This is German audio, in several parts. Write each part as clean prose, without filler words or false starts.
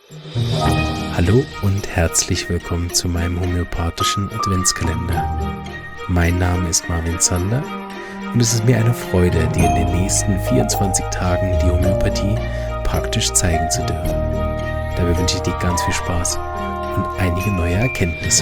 Hallo und herzlich willkommen zu meinem homöopathischen Adventskalender. Mein Name ist Marvin Zander und es ist mir eine Freude, dir in den nächsten 24 Tagen die Homöopathie praktisch zeigen zu dürfen. Dabei wünsche ich dir ganz viel Spaß und einige neue Erkenntnisse.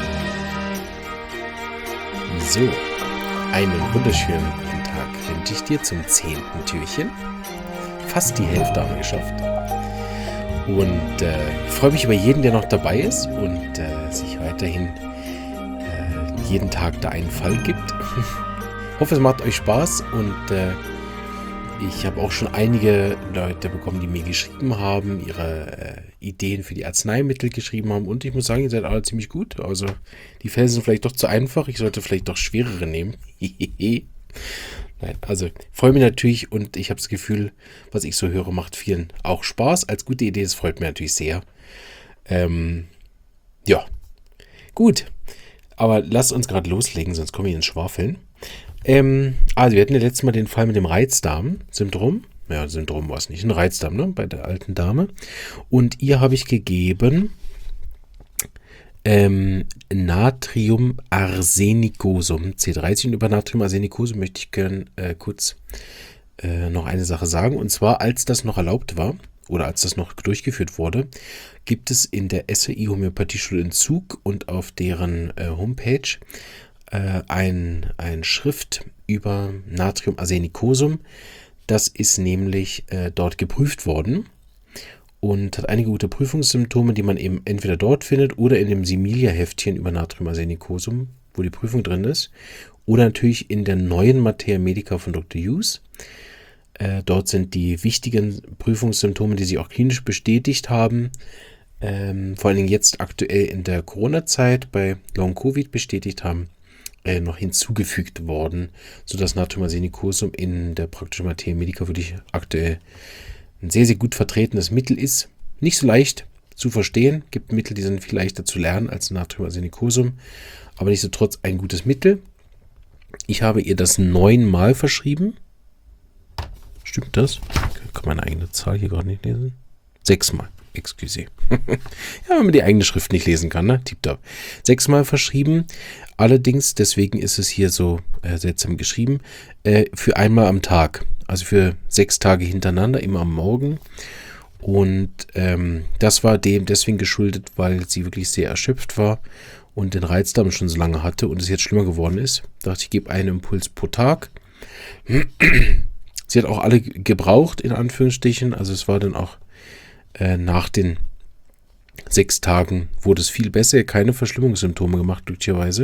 So, einen wunderschönen guten Tag wünsche ich dir zum 10. Türchen. Fast die Hälfte haben wir geschafft. Und ich freue mich über jeden, der noch dabei ist und sich weiterhin jeden Tag da einen Fall gibt. Ich hoffe, es macht euch Spaß und ich habe auch schon einige Leute bekommen, die mir geschrieben haben, ihre Ideen für die Arzneimittel geschrieben haben und ich muss sagen, ihr seid alle ziemlich gut. Also die Fälle sind vielleicht doch zu einfach, ich sollte vielleicht doch schwerere nehmen. Nein, also freue mich natürlich und ich habe das Gefühl, was ich so höre, macht vielen auch Spaß. Als gute Idee, das freut mich natürlich sehr. Ja, gut. Aber lasst uns gerade loslegen, sonst komme ich ins Schwafeln. Also wir hatten ja letztes Mal den Fall mit dem Reizdarm-Syndrom. Ja, Syndrom war es nicht, ein Reizdarm, ne, bei der alten Dame. Und ihr habe ich gegeben Natriumarsenicosum C30 und über Natriumarsenicosum möchte ich gerne kurz noch eine Sache sagen und zwar als das noch erlaubt war oder als das noch durchgeführt wurde, gibt es in der SRI Homöopathieschule in Zug und auf deren Homepage ein Schrift über Natriumarsenicosum. Das ist nämlich dort geprüft worden und hat einige gute Prüfungssymptome, die man eben entweder dort findet oder in dem Similia-Heftchen über Natriumarsenicosum, wo die Prüfung drin ist, oder natürlich in der neuen Materia Medica von Dr. Hughes. Dort sind die wichtigen Prüfungssymptome, die sich auch klinisch bestätigt haben, vor allen Dingen jetzt aktuell in der Corona-Zeit bei Long-Covid bestätigt haben, noch hinzugefügt worden, sodass Natriumarsenicosum in der praktischen Materia Medica wirklich aktuell ein sehr, sehr gut vertretenes Mittel ist. Nicht so leicht zu verstehen. Gibt Mittel, die sind viel leichter zu lernen als Natriumarsenicosum. Aber nichtsdestotrotz ein gutes Mittel. Ich habe ihr das 9-mal verschrieben. Stimmt das? Ich kann meine eigene Zahl hier gerade nicht lesen. 6-mal. Excuse. Ja, wenn man die eigene Schrift nicht lesen kann, ne? Tipptopp. 6-mal verschrieben. Allerdings, deswegen ist es hier so seltsam geschrieben, für einmal am Tag. Also für 6 Tage hintereinander, immer am Morgen. Und das war dem deswegen geschuldet, weil sie wirklich sehr erschöpft war und den Reizdarm schon so lange hatte und es jetzt schlimmer geworden ist. Da dachte ich, gebe einen Impuls pro Tag. Sie hat auch alle gebraucht, in Anführungsstrichen. Also es war dann auch nach den 6 Tagen wurde es viel besser. Keine Verschlimmungssymptome gemacht, glücklicherweise.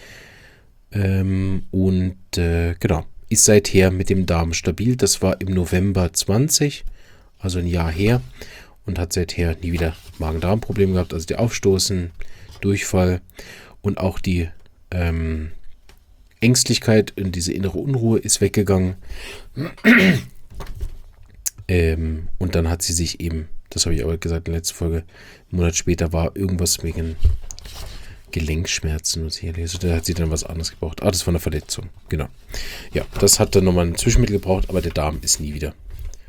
Genau. Ist seither mit dem Darm stabil. Das war im November 20, also ein Jahr her. Und hat seither nie wieder Magen-Darm-Probleme gehabt. Also die Aufstoßen, Durchfall und auch die Ängstlichkeit und diese innere Unruhe ist weggegangen. Und dann hat sie sich eben, das habe ich aber gesagt in der letzten Folge, einen Monat später war irgendwas wegen Gelenkschmerzen, was ich hier lese. Da hat sie dann was anderes gebraucht. Das war eine Verletzung. Genau. Ja, das hat dann nochmal ein Zwischenmittel gebraucht, aber der Darm ist nie wieder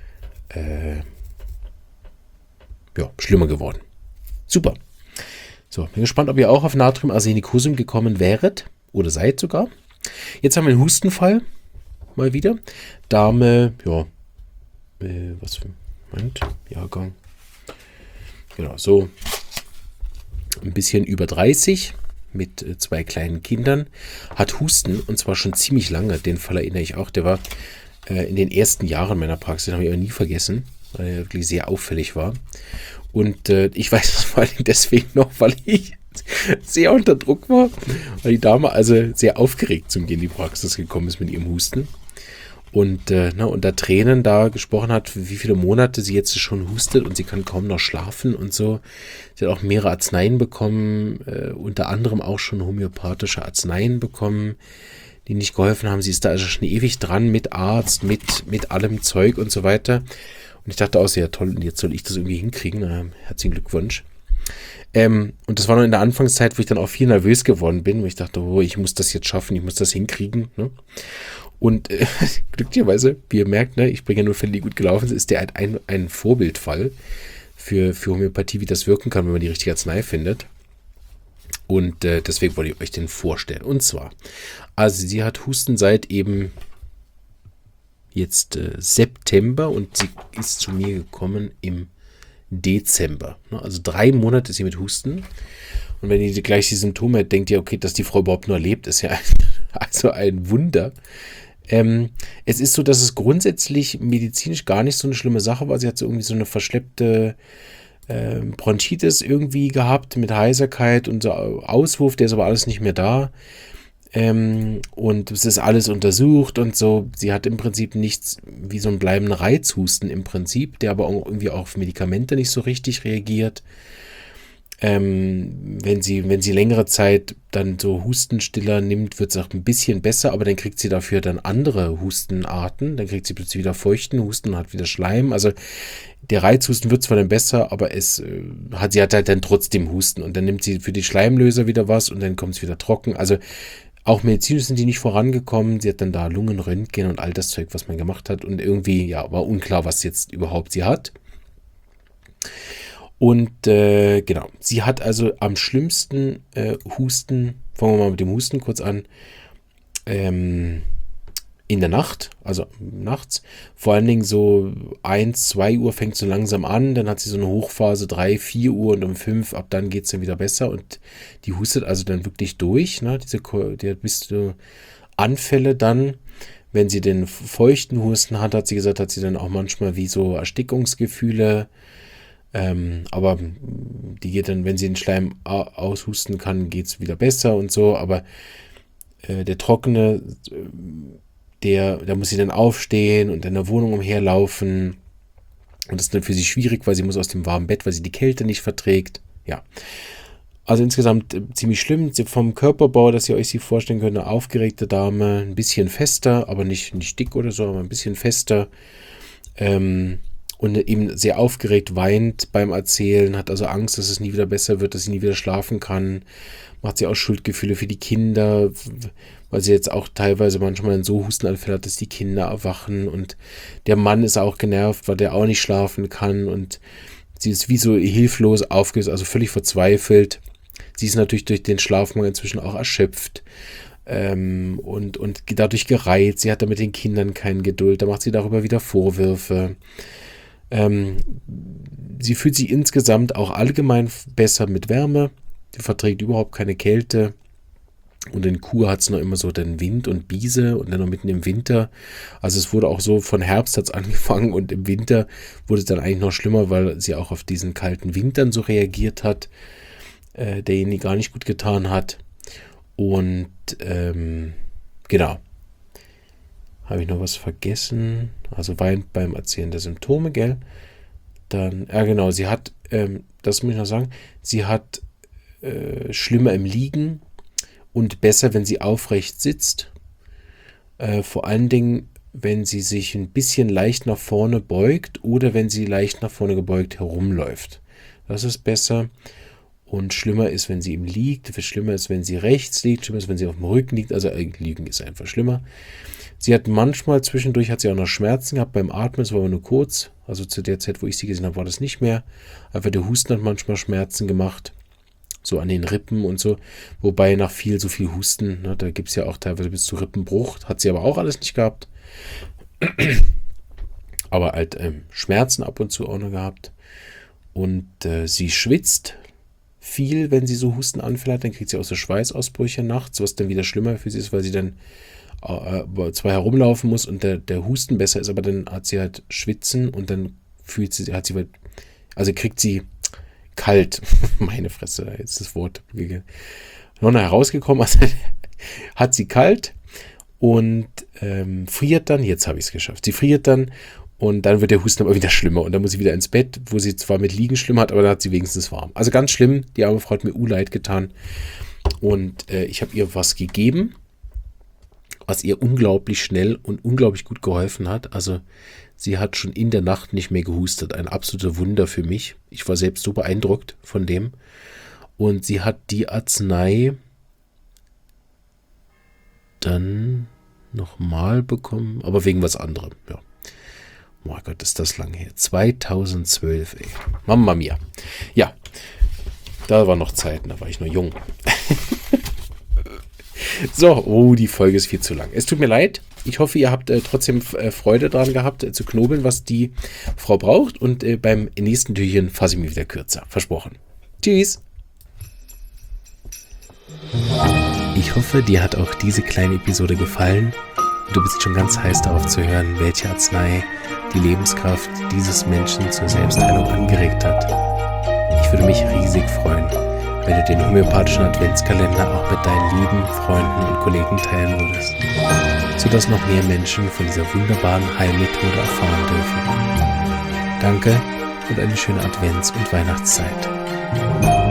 schlimmer geworden. Super. So, bin gespannt, ob ihr auch auf Natriumarsenicosum gekommen wäret oder seid sogar. Jetzt haben wir einen Hustenfall. Mal wieder. Dame, was für Jahrgang. Genau, so ein bisschen über 30 mit 2 kleinen Kindern, hat Husten und zwar schon ziemlich lange. Den Fall erinnere ich auch, der war in den ersten Jahren meiner Praxis, den habe ich aber nie vergessen, weil er wirklich sehr auffällig war. Und ich weiß das vor allem deswegen noch, weil ich sehr unter Druck war, weil die Dame also sehr aufgeregt zum Gehen in die Praxis gekommen ist mit ihrem Husten. Und unter Tränen da gesprochen hat, wie viele Monate sie jetzt schon hustet und sie kann kaum noch schlafen und so. Sie hat auch mehrere Arzneien bekommen, unter anderem auch schon homöopathische Arzneien bekommen, die nicht geholfen haben. Sie ist da also schon ewig dran mit Arzt, mit allem Zeug und so weiter. Und ich dachte auch, ja toll, und jetzt soll ich das irgendwie hinkriegen. Herzlichen Glückwunsch. Und das war noch in der Anfangszeit, wo ich dann auch viel nervös geworden bin, wo ich dachte, ich muss das jetzt schaffen, ich muss das hinkriegen. Ne? Und glücklicherweise, wie ihr merkt, ne, ich bringe ja nur Fälle, die gut gelaufen sind, ist der ein Vorbildfall für Homöopathie, wie das wirken kann, wenn man die richtige Arznei findet. Und deswegen wollte ich euch den vorstellen. Und zwar, also sie hat Husten seit eben jetzt September und sie ist zu mir gekommen im Dezember. Also 3 Monate ist sie mit Husten. Und wenn ihr gleich die Symptome habt, denkt ihr, okay, dass die Frau überhaupt nur lebt, ist ja also ein Wunder. Es ist so, dass es grundsätzlich medizinisch gar nicht so eine schlimme Sache war. Sie hat so irgendwie so eine verschleppte Bronchitis irgendwie gehabt mit Heiserkeit und so Auswurf, der ist aber alles nicht mehr da. Und es ist alles untersucht und so. Sie hat im Prinzip nichts wie so einen bleibenden Reizhusten im Prinzip, der aber auch irgendwie auf Medikamente nicht so richtig reagiert. Wenn sie längere Zeit dann so Hustenstiller nimmt, wird es auch ein bisschen besser, aber dann kriegt sie dafür dann andere Hustenarten. Dann kriegt sie plötzlich wieder feuchten Husten und hat wieder Schleim. Also der Reizhusten wird zwar dann besser, aber sie hat halt dann trotzdem Husten. Und dann nimmt sie für die Schleimlöser wieder was und dann kommt es wieder trocken. Also auch medizinisch sind die nicht vorangekommen. Sie hat dann da Lungenröntgen und all das Zeug, was man gemacht hat. Und irgendwie, ja, war unklar, was jetzt überhaupt sie hat. Und genau, sie hat also am schlimmsten Husten, fangen wir mal mit dem Husten kurz an, in der Nacht, also nachts, vor allen Dingen so 1, 2 Uhr fängt so langsam an, dann hat sie so eine Hochphase 3, 4 Uhr und um 5, ab dann geht es dann wieder besser und die hustet also dann wirklich durch, ne? Bis zu Anfälle dann, wenn sie den feuchten Husten hat sie gesagt, hat sie dann auch manchmal wie so Erstickungsgefühle, aber die geht dann, wenn sie den Schleim aushusten kann, geht es wieder besser und so, aber der trockene, da muss sie dann aufstehen und in der Wohnung umherlaufen und das ist dann für sie schwierig, weil sie muss aus dem warmen Bett, weil sie die Kälte nicht verträgt, ja. Also insgesamt ziemlich schlimm, vom Körperbau, dass ihr euch sie vorstellen könnt, eine aufgeregte Dame, ein bisschen fester, aber nicht dick oder so, aber ein bisschen fester, und eben sehr aufgeregt, weint beim Erzählen, hat also Angst, dass es nie wieder besser wird, dass sie nie wieder schlafen kann, macht sie auch Schuldgefühle für die Kinder, weil sie jetzt auch teilweise manchmal so Hustenanfälle hat, dass die Kinder erwachen und der Mann ist auch genervt, weil der auch nicht schlafen kann und sie ist wie so hilflos aufgelöst, also völlig verzweifelt. Sie ist natürlich durch den Schlafmangel inzwischen auch erschöpft und dadurch gereizt. Sie hat da mit den Kindern keine Geduld, da macht sie darüber wieder Vorwürfe. Sie fühlt sich insgesamt auch allgemein besser mit Wärme. Sie verträgt überhaupt keine Kälte. Und in Chur hat es noch immer so den Wind und Biese und dann noch mitten im Winter. Also es wurde auch so, von Herbst hat es angefangen und im Winter wurde es dann eigentlich noch schlimmer, weil sie auch auf diesen kalten Wind dann so reagiert hat, der ihnen gar nicht gut getan hat. Und genau. Habe ich noch was vergessen? Also weint beim Erzählen der Symptome, gell? Dann, ja genau, sie hat, das muss ich noch sagen, sie hat schlimmer im Liegen und besser, wenn sie aufrecht sitzt. Vor allen Dingen, wenn sie sich ein bisschen leicht nach vorne beugt oder wenn sie leicht nach vorne gebeugt herumläuft. Das ist besser. Und schlimmer ist, wenn sie im liegt. Schlimmer ist, wenn sie rechts liegt. Schlimmer ist, wenn sie auf dem Rücken liegt. Also liegen ist einfach schlimmer. Sie hat manchmal zwischendurch hat sie auch noch Schmerzen gehabt beim Atmen. Das war aber nur kurz. Also zu der Zeit, wo ich sie gesehen habe, war das nicht mehr. Einfach der Husten hat manchmal Schmerzen gemacht. So an den Rippen und so. Wobei nach so viel Husten, ne, da gibt es ja auch teilweise bis zu Rippenbruch. Hat sie aber auch alles nicht gehabt. Aber halt Schmerzen ab und zu auch noch gehabt. Und sie schwitzt viel, wenn sie so Hustenanfälle hat. Dann kriegt sie auch so Schweißausbrüche nachts, was dann wieder schlimmer für sie ist, weil sie dann zwar herumlaufen muss und der Husten besser ist, aber dann hat sie halt Schwitzen und dann kriegt sie kalt. Meine Fresse, jetzt ist das Wort noch herausgekommen. Also hat sie kalt und friert dann. Jetzt habe ich es geschafft. Sie friert dann und dann wird der Husten aber wieder schlimmer und dann muss sie wieder ins Bett, wo sie zwar mit Liegen schlimm hat, aber dann hat sie wenigstens warm. Also ganz schlimm. Die arme Frau hat mir leid getan und ich habe ihr was gegeben, was ihr unglaublich schnell und unglaublich gut geholfen hat. Also sie hat schon in der Nacht nicht mehr gehustet. Ein absolutes Wunder für mich. Ich war selbst so beeindruckt von dem. Und sie hat die Arznei dann nochmal bekommen, aber wegen was anderem. Ja. Oh Gott, ist das lange her. 2012, ey. Mamma mia. Ja, da waren noch Zeiten, da war ich noch jung. So, oh, die Folge ist viel zu lang. Es tut mir leid. Ich hoffe, ihr habt trotzdem Freude daran gehabt, zu knobeln, was die Frau braucht. Und beim nächsten Türchen fasse ich mich wieder kürzer. Versprochen. Tschüss. Ich hoffe, dir hat auch diese kleine Episode gefallen. Du bist schon ganz heiß darauf zu hören, welche Arznei die Lebenskraft dieses Menschen zur Selbstheilung angeregt hat. Ich würde mich riesig freuen, wenn du den homöopathischen Adventskalender auch mit deinen lieben Freunden und Kollegen teilen würdest, sodass noch mehr Menschen von dieser wunderbaren Heilmethode erfahren dürfen. Danke und eine schöne Advents- und Weihnachtszeit.